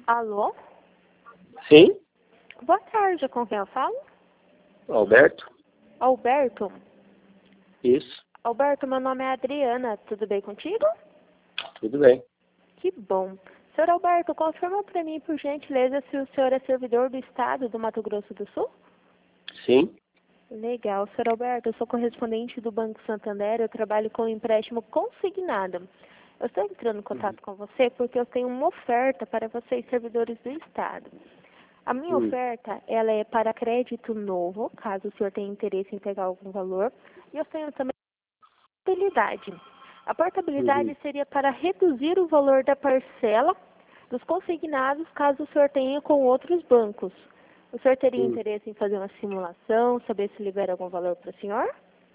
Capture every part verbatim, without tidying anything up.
Alô? Sim, Boa tarde, com quem eu falo? Alberto. Alberto? Isso, Alberto, meu nome é Adriana, tudo bem contigo? tudo bem. Que bom. Senhor Alberto, confirma para mim, por gentileza, se o senhor é servidor do Estado do Mato Grosso do Sul? Sim, Legal. Senhor Alberto, eu sou correspondente do Banco Santander, eu trabalho com empréstimo consignado. Eu estou entrando em contato com você porque eu tenho uma oferta para vocês, servidores do Estado. A minha hum, oferta, ela é para crédito novo, caso o senhor tenha interesse em pegar algum valor. E eu tenho também portabilidade. A portabilidade uhum. seria para reduzir o valor da parcela dos consignados, caso o senhor tenha com outros bancos. O senhor teria hum. interesse em fazer uma simulação, saber se libera algum valor para o senhor?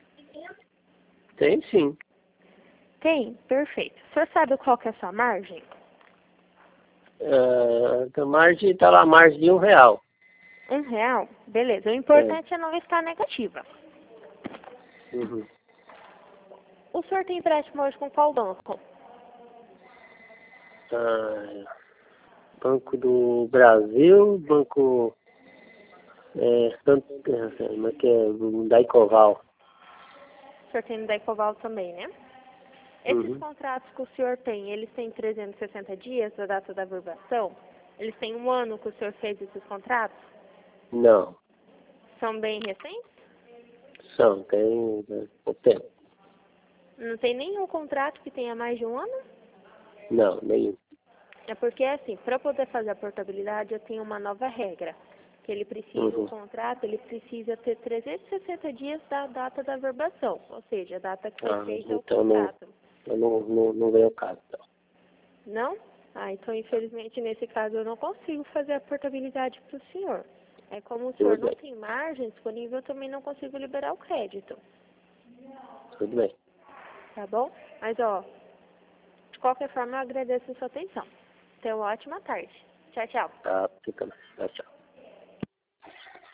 Tem sim. Tem? Perfeito. O senhor sabe qual que é a sua margem? Ah, a margem está lá, a margem de um real. Um real? Beleza. O É. importante é não estar negativa. Uhum. O senhor tem empréstimo hoje com qual banco? Ah, Banco do Brasil, Banco é, Santo, é, como é que é? Daicoval. O senhor tem no Daicoval também, né? Esses Uhum. contratos que o senhor tem, eles têm trezentos e sessenta dias da data da averbação? Eles têm um ano que o senhor fez esses contratos? Não, São bem recentes? são, tem né, pouco tempo. Não tem nenhum contrato que tenha mais de um ano? Não, nenhum. É porque, assim, para poder fazer a portabilidade, eu tenho uma nova regra. Que ele precisa, o Uhum. contrato, ele precisa ter trezentos e sessenta dias da data da averbação. Ou seja, a data que foi Ah, feita o então não, contrato. eu não, não, não veio o caso. Não. Não? Ah, então, infelizmente, nesse caso, eu não consigo fazer a portabilidade para o senhor. É como o senhor Tudo não bem, tem margem disponível, eu também não consigo liberar o crédito. tudo bem. Tá bom? Mas, ó, de qualquer forma, eu agradeço a sua atenção. Tenha uma ótima tarde. Tchau, tchau. Tá, fica bem. Tchau, tchau.